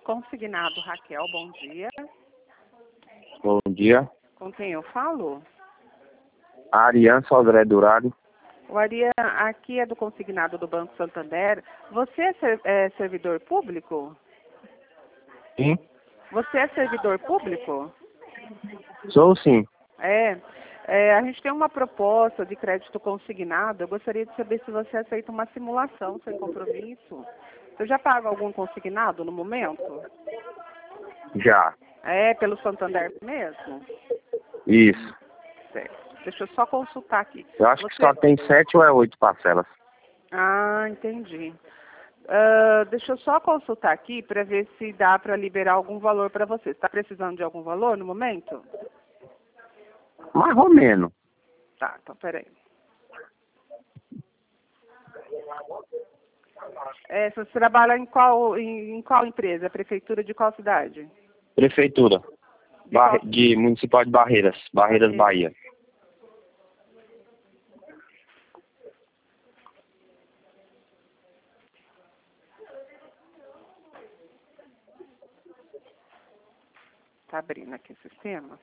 Consignado Raquel, bom dia. Bom dia. Com quem eu falo? Ariane Sodré Dourado. O Ariane, aqui é do consignado do Banco Santander. Você é servidor público? Sim. Você é servidor público? Sou sim. A gente tem uma proposta de crédito consignado. Eu gostaria de saber se você aceita uma simulação sem compromisso. Você já paga algum consignado no momento? Já. Pelo Santander mesmo? Isso. Certo. Deixa eu só consultar aqui. Eu acho que só tem 7 ou 8 parcelas. Ah, entendi. Deixa eu só consultar aqui para ver se dá para liberar algum valor para você. Está precisando de algum valor no momento? Mais ou menos. Tá, então peraí. Você trabalha em qual empresa? Prefeitura de qual cidade? Prefeitura. De Municipal de Barreiras. Barreiras, Bahia. Tá abrindo aqui o sistema.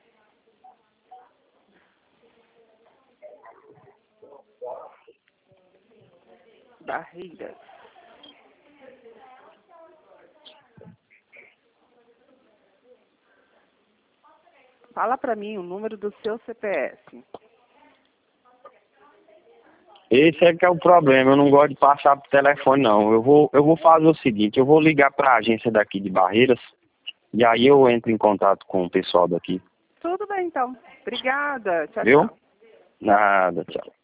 Barreiras. Fala para mim o número do seu CPF. Esse é que é o problema. Eu não gosto de passar por telefone, não. Eu vou fazer o seguinte. Eu vou ligar para a agência daqui de Barreiras. E aí eu entro em contato com o pessoal daqui. Tudo bem, então. Obrigada. Tchau, Viu? tchau. Nada, tchau.